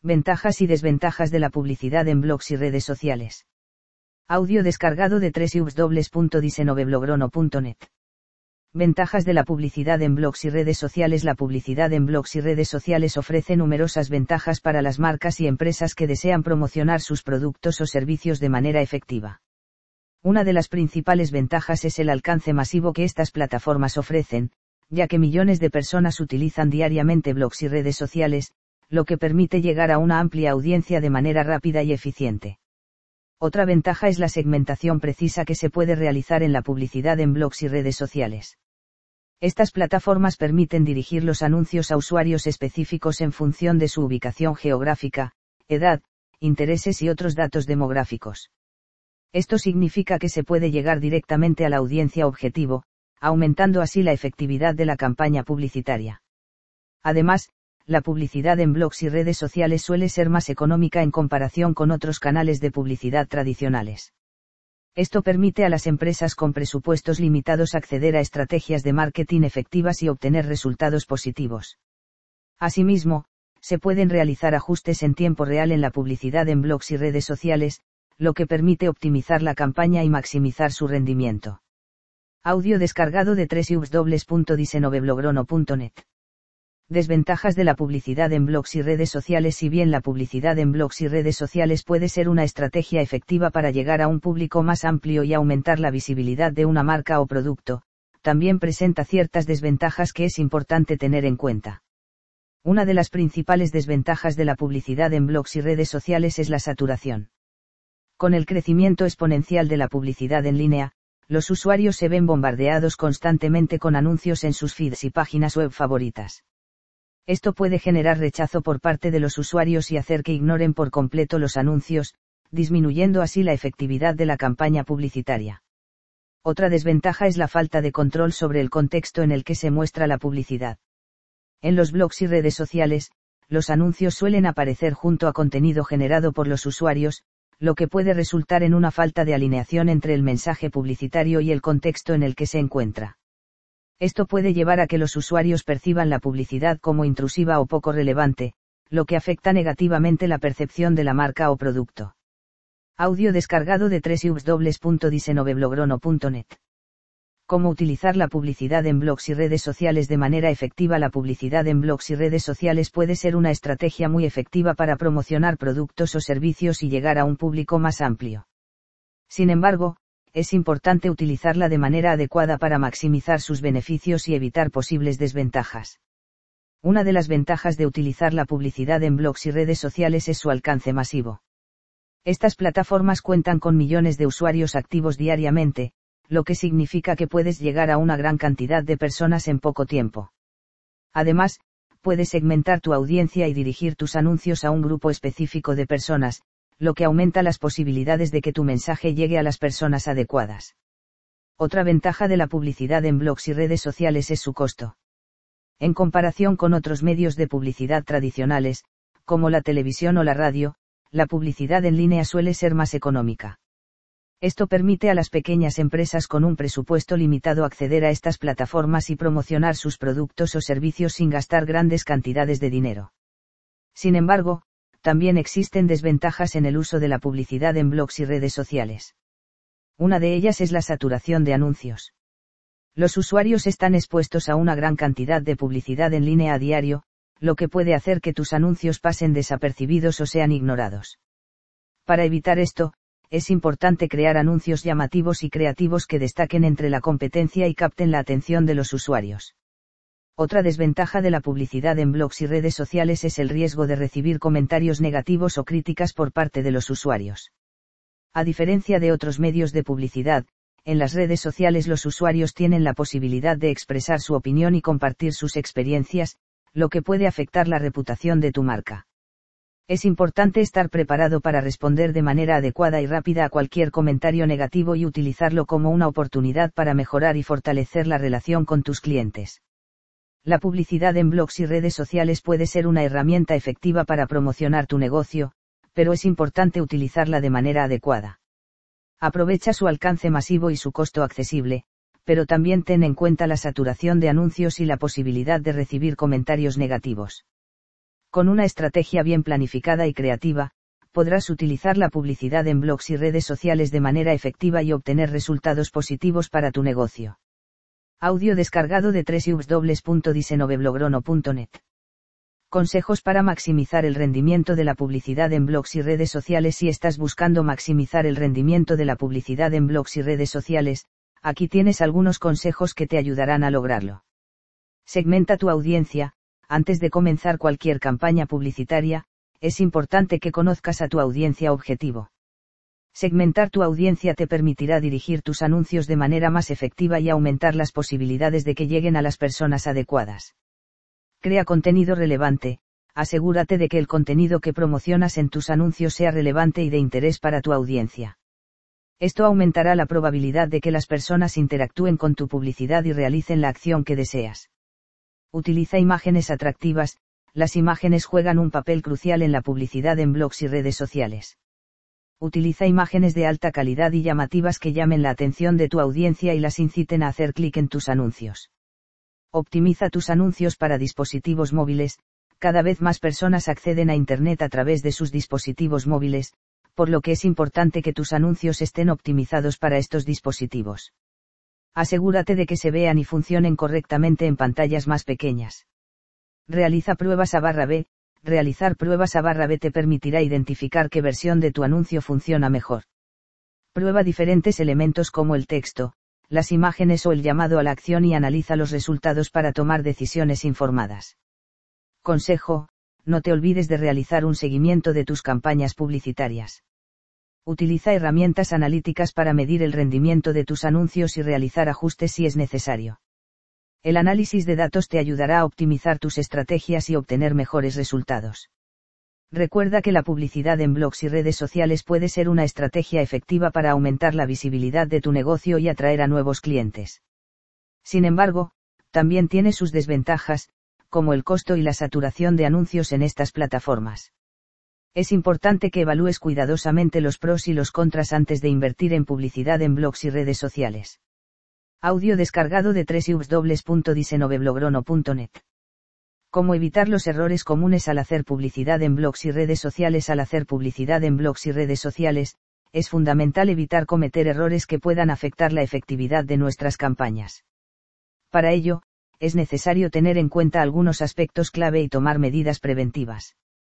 Ventajas y desventajas de la publicidad en blogs y redes sociales. Audio descargado de www.diseñoveblogro.net. Ventajas de la publicidad en blogs y redes sociales. La publicidad en blogs y redes sociales ofrece numerosas ventajas para las marcas y empresas que desean promocionar sus productos o servicios de manera efectiva. Una de las principales ventajas es el alcance masivo que estas plataformas ofrecen, ya que millones de personas utilizan diariamente blogs y redes sociales, lo que permite llegar a una amplia audiencia de manera rápida y eficiente. Otra ventaja es la segmentación precisa que se puede realizar en la publicidad en blogs y redes sociales. Estas plataformas permiten dirigir los anuncios a usuarios específicos en función de su ubicación geográfica, edad, intereses y otros datos demográficos. Esto significa que se puede llegar directamente a la audiencia objetivo, aumentando así la efectividad de la campaña publicitaria. Además, la publicidad en blogs y redes sociales suele ser más económica en comparación con otros canales de publicidad tradicionales. Esto permite a las empresas con presupuestos limitados acceder a estrategias de marketing efectivas y obtener resultados positivos. Asimismo, se pueden realizar ajustes en tiempo real en la publicidad en blogs y redes sociales, lo que permite optimizar la campaña y maximizar su rendimiento. Audio descargado de www.diseñoveblogro.net. Desventajas de la publicidad en blogs y redes sociales. Si bien la publicidad en blogs y redes sociales puede ser una estrategia efectiva para llegar a un público más amplio y aumentar la visibilidad de una marca o producto, también presenta ciertas desventajas que es importante tener en cuenta. Una de las principales desventajas de la publicidad en blogs y redes sociales es la saturación. Con el crecimiento exponencial de la publicidad en línea, los usuarios se ven bombardeados constantemente con anuncios en sus feeds y páginas web favoritas. Esto puede generar rechazo por parte de los usuarios y hacer que ignoren por completo los anuncios, disminuyendo así la efectividad de la campaña publicitaria. Otra desventaja es la falta de control sobre el contexto en el que se muestra la publicidad. En los blogs y redes sociales, los anuncios suelen aparecer junto a contenido generado por los usuarios, lo que puede resultar en una falta de alineación entre el mensaje publicitario y el contexto en el que se encuentra. Esto puede llevar a que los usuarios perciban la publicidad como intrusiva o poco relevante, lo que afecta negativamente la percepción de la marca o producto. Audio descargado de www.diseñoveblogro.net. ¿Cómo utilizar la publicidad en blogs y redes sociales de manera efectiva? La publicidad en blogs y redes sociales puede ser una estrategia muy efectiva para promocionar productos o servicios y llegar a un público más amplio. Sin embargo, es importante utilizarla de manera adecuada para maximizar sus beneficios y evitar posibles desventajas. Una de las ventajas de utilizar la publicidad en blogs y redes sociales es su alcance masivo. Estas plataformas cuentan con millones de usuarios activos diariamente, lo que significa que puedes llegar a una gran cantidad de personas en poco tiempo. Además, puedes segmentar tu audiencia y dirigir tus anuncios a un grupo específico de personas, lo que aumenta las posibilidades de que tu mensaje llegue a las personas adecuadas. Otra ventaja de la publicidad en blogs y redes sociales es su costo. En comparación con otros medios de publicidad tradicionales, como la televisión o la radio, la publicidad en línea suele ser más económica. Esto permite a las pequeñas empresas con un presupuesto limitado acceder a estas plataformas y promocionar sus productos o servicios sin gastar grandes cantidades de dinero. Sin embargo, también existen desventajas en el uso de la publicidad en blogs y redes sociales. Una de ellas es la saturación de anuncios. Los usuarios están expuestos a una gran cantidad de publicidad en línea a diario, lo que puede hacer que tus anuncios pasen desapercibidos o sean ignorados. Para evitar esto, es importante crear anuncios llamativos y creativos que destaquen entre la competencia y capten la atención de los usuarios. Otra desventaja de la publicidad en blogs y redes sociales es el riesgo de recibir comentarios negativos o críticas por parte de los usuarios. A diferencia de otros medios de publicidad, en las redes sociales los usuarios tienen la posibilidad de expresar su opinión y compartir sus experiencias, lo que puede afectar la reputación de tu marca. Es importante estar preparado para responder de manera adecuada y rápida a cualquier comentario negativo y utilizarlo como una oportunidad para mejorar y fortalecer la relación con tus clientes. La publicidad en blogs y redes sociales puede ser una herramienta efectiva para promocionar tu negocio, pero es importante utilizarla de manera adecuada. Aprovecha su alcance masivo y su costo accesible, pero también ten en cuenta la saturación de anuncios y la posibilidad de recibir comentarios negativos. Con una estrategia bien planificada y creativa, podrás utilizar la publicidad en blogs y redes sociales de manera efectiva y obtener resultados positivos para tu negocio. Audio descargado de www.disenoveblogrono.net. Consejos para maximizar el rendimiento de la publicidad en blogs y redes sociales. Si estás buscando maximizar el rendimiento de la publicidad en blogs y redes sociales, aquí tienes algunos consejos que te ayudarán a lograrlo. Segmenta tu audiencia. Antes de comenzar cualquier campaña publicitaria, es importante que conozcas a tu audiencia objetivo. Segmentar tu audiencia te permitirá dirigir tus anuncios de manera más efectiva y aumentar las posibilidades de que lleguen a las personas adecuadas. Crea contenido relevante. Asegúrate de que el contenido que promocionas en tus anuncios sea relevante y de interés para tu audiencia. Esto aumentará la probabilidad de que las personas interactúen con tu publicidad y realicen la acción que deseas. Utiliza imágenes atractivas. Las imágenes juegan un papel crucial en la publicidad en blogs y redes sociales. Utiliza imágenes de alta calidad y llamativas que llamen la atención de tu audiencia y las inciten a hacer clic en tus anuncios. Optimiza tus anuncios para dispositivos móviles. Cada vez más personas acceden a Internet a través de sus dispositivos móviles, por lo que es importante que tus anuncios estén optimizados para estos dispositivos. Asegúrate de que se vean y funcionen correctamente en pantallas más pequeñas. Realiza pruebas A/B. Realizar pruebas A/B te permitirá identificar qué versión de tu anuncio funciona mejor. Prueba diferentes elementos como el texto, las imágenes o el llamado a la acción y analiza los resultados para tomar decisiones informadas. Consejo: no te olvides de realizar un seguimiento de tus campañas publicitarias. Utiliza herramientas analíticas para medir el rendimiento de tus anuncios y realizar ajustes si es necesario. El análisis de datos te ayudará a optimizar tus estrategias y obtener mejores resultados. Recuerda que la publicidad en blogs y redes sociales puede ser una estrategia efectiva para aumentar la visibilidad de tu negocio y atraer a nuevos clientes. Sin embargo, también tiene sus desventajas, como el costo y la saturación de anuncios en estas plataformas. Es importante que evalúes cuidadosamente los pros y los contras antes de invertir en publicidad en blogs y redes sociales. Audio descargado de www.disenoveblogrono.net. ¿Cómo evitar los errores comunes al hacer publicidad en blogs y redes sociales? Al hacer publicidad en blogs y redes sociales, es fundamental evitar cometer errores que puedan afectar la efectividad de nuestras campañas. Para ello, es necesario tener en cuenta algunos aspectos clave y tomar medidas preventivas.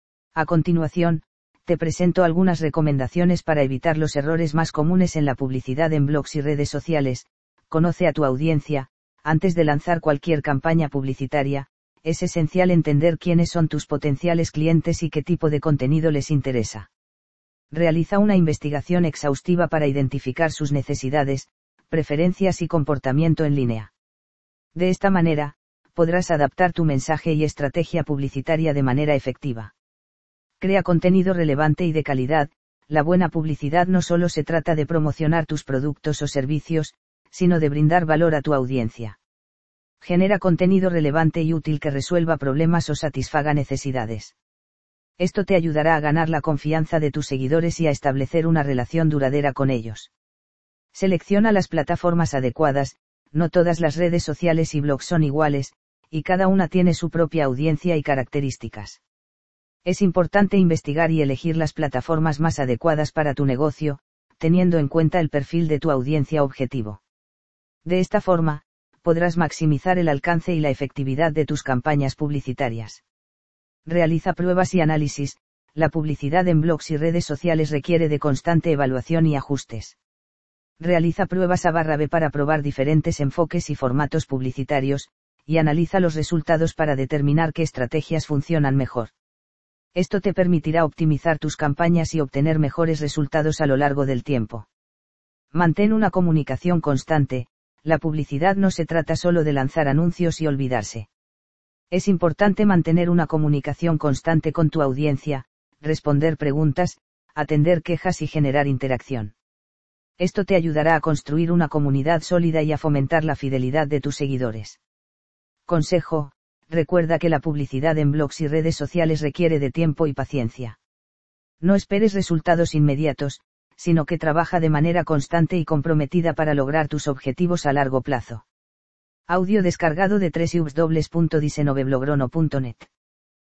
A continuación, te presento algunas recomendaciones para evitar los errores más comunes en la publicidad en blogs y redes sociales. Conoce a tu audiencia. Antes de lanzar cualquier campaña publicitaria, es esencial entender quiénes son tus potenciales clientes y qué tipo de contenido les interesa. Realiza una investigación exhaustiva para identificar sus necesidades, preferencias y comportamiento en línea. De esta manera, podrás adaptar tu mensaje y estrategia publicitaria de manera efectiva. Crea contenido relevante y de calidad. La buena publicidad no solo se trata de promocionar tus productos o servicios, sino de brindar valor a tu audiencia. Genera contenido relevante y útil que resuelva problemas o satisfaga necesidades. Esto te ayudará a ganar la confianza de tus seguidores y a establecer una relación duradera con ellos. Selecciona las plataformas adecuadas. No todas las redes sociales y blogs son iguales, y cada una tiene su propia audiencia y características. Es importante investigar y elegir las plataformas más adecuadas para tu negocio, teniendo en cuenta el perfil de tu audiencia objetivo. De esta forma, podrás maximizar el alcance y la efectividad de tus campañas publicitarias. Realiza pruebas y análisis. La publicidad en blogs y redes sociales requiere de constante evaluación y ajustes. Realiza pruebas A/B para probar diferentes enfoques y formatos publicitarios, y analiza los resultados para determinar qué estrategias funcionan mejor. Esto te permitirá optimizar tus campañas y obtener mejores resultados a lo largo del tiempo. Mantén una comunicación constante. La publicidad no se trata solo de lanzar anuncios y olvidarse. Es importante mantener una comunicación constante con tu audiencia, responder preguntas, atender quejas y generar interacción. Esto te ayudará a construir una comunidad sólida y a fomentar la fidelidad de tus seguidores. Consejo: recuerda que la publicidad en blogs y redes sociales requiere de tiempo y paciencia. No esperes resultados inmediatos, sino que trabaja de manera constante y comprometida para lograr tus objetivos a largo plazo. Audio descargado de www.disenoveblogrono.net.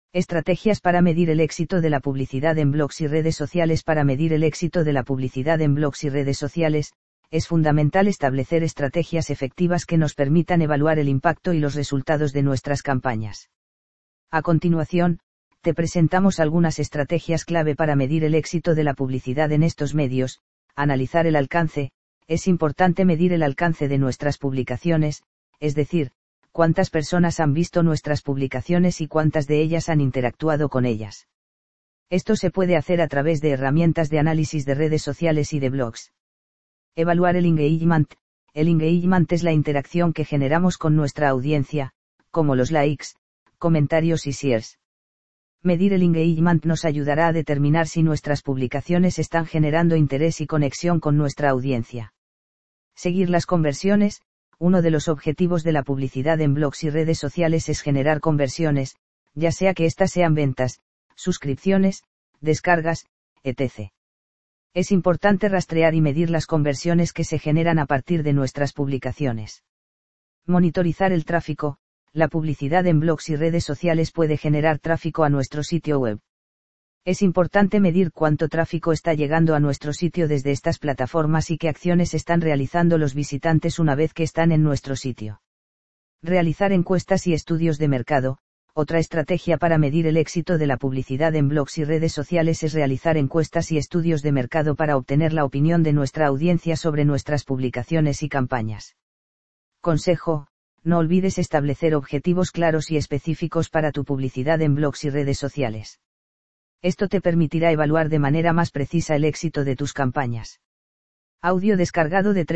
Estrategias para medir el éxito de la publicidad en blogs y redes sociales. Para medir el éxito de la publicidad en blogs y redes sociales, es fundamental establecer estrategias efectivas que nos permitan evaluar el impacto y los resultados de nuestras campañas. A continuación, te presentamos algunas estrategias clave para medir el éxito de la publicidad en estos medios. Analizar el alcance. Es importante medir el alcance de nuestras publicaciones, es decir, cuántas personas han visto nuestras publicaciones y cuántas de ellas han interactuado con ellas. Esto se puede hacer a través de herramientas de análisis de redes sociales y de blogs. Evaluar el engagement. El engagement es la interacción que generamos con nuestra audiencia, como los likes, comentarios y shares. Medir el engagement nos ayudará a determinar si nuestras publicaciones están generando interés y conexión con nuestra audiencia. Seguir las conversiones. Uno de los objetivos de la publicidad en blogs y redes sociales es generar conversiones, ya sea que éstas sean ventas, suscripciones, descargas, etc. Es importante rastrear y medir las conversiones que se generan a partir de nuestras publicaciones. Monitorizar el tráfico. La publicidad en blogs y redes sociales puede generar tráfico a nuestro sitio web. Es importante medir cuánto tráfico está llegando a nuestro sitio desde estas plataformas y qué acciones están realizando los visitantes una vez que están en nuestro sitio. Realizar encuestas y estudios de mercado. Otra estrategia para medir el éxito de la publicidad en blogs y redes sociales es realizar encuestas y estudios de mercado para obtener la opinión de nuestra audiencia sobre nuestras publicaciones y campañas. Consejo: no olvides establecer objetivos claros y específicos para tu publicidad en blogs y redes sociales. Esto te permitirá evaluar de manera más precisa el éxito de tus campañas. Audio descargado de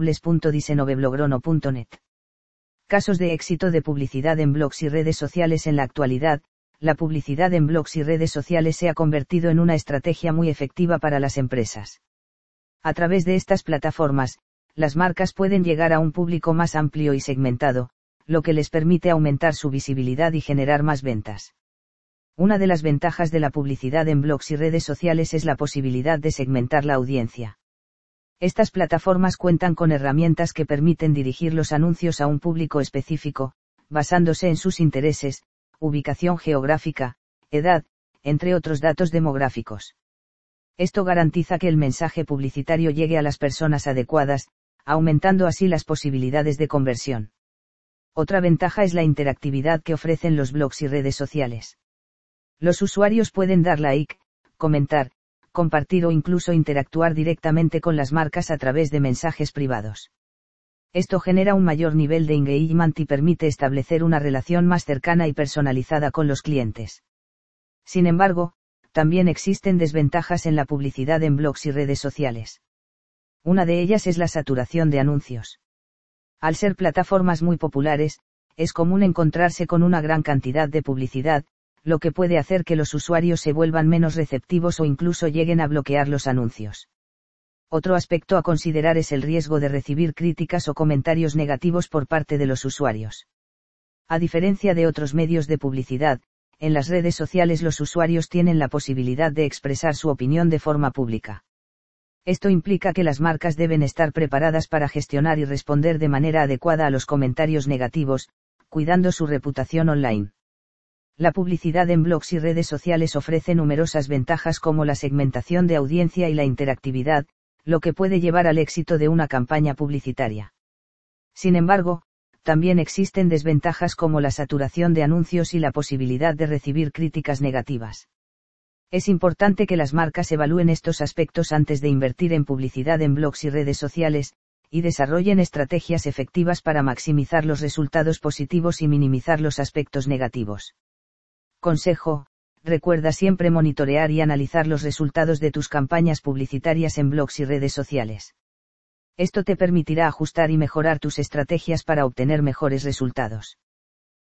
www.disenoveblogrono.net. Casos de éxito de publicidad en blogs y redes sociales. En la actualidad, la publicidad en blogs y redes sociales se ha convertido en una estrategia muy efectiva para las empresas. A través de estas plataformas, las marcas pueden llegar a un público más amplio y segmentado, lo que les permite aumentar su visibilidad y generar más ventas. Una de las ventajas de la publicidad en blogs y redes sociales es la posibilidad de segmentar la audiencia. Estas plataformas cuentan con herramientas que permiten dirigir los anuncios a un público específico, basándose en sus intereses, ubicación geográfica, edad, entre otros datos demográficos. Esto garantiza que el mensaje publicitario llegue a las personas adecuadas, aumentando así las posibilidades de conversión. Otra ventaja es la interactividad que ofrecen los blogs y redes sociales. Los usuarios pueden dar like, comentar, compartir o incluso interactuar directamente con las marcas a través de mensajes privados. Esto genera un mayor nivel de engagement y permite establecer una relación más cercana y personalizada con los clientes. Sin embargo, también existen desventajas en la publicidad en blogs y redes sociales. Una de ellas es la saturación de anuncios. Al ser plataformas muy populares, es común encontrarse con una gran cantidad de publicidad, lo que puede hacer que los usuarios se vuelvan menos receptivos o incluso lleguen a bloquear los anuncios. Otro aspecto a considerar es el riesgo de recibir críticas o comentarios negativos por parte de los usuarios. A diferencia de otros medios de publicidad, en las redes sociales los usuarios tienen la posibilidad de expresar su opinión de forma pública. Esto implica que las marcas deben estar preparadas para gestionar y responder de manera adecuada a los comentarios negativos, cuidando su reputación online. La publicidad en blogs y redes sociales ofrece numerosas ventajas como la segmentación de audiencia y la interactividad, lo que puede llevar al éxito de una campaña publicitaria. Sin embargo, también existen desventajas como la saturación de anuncios y la posibilidad de recibir críticas negativas. Es importante que las marcas evalúen estos aspectos antes de invertir en publicidad en blogs y redes sociales, y desarrollen estrategias efectivas para maximizar los resultados positivos y minimizar los aspectos negativos. Consejo: recuerda siempre monitorear y analizar los resultados de tus campañas publicitarias en blogs y redes sociales. Esto te permitirá ajustar y mejorar tus estrategias para obtener mejores resultados.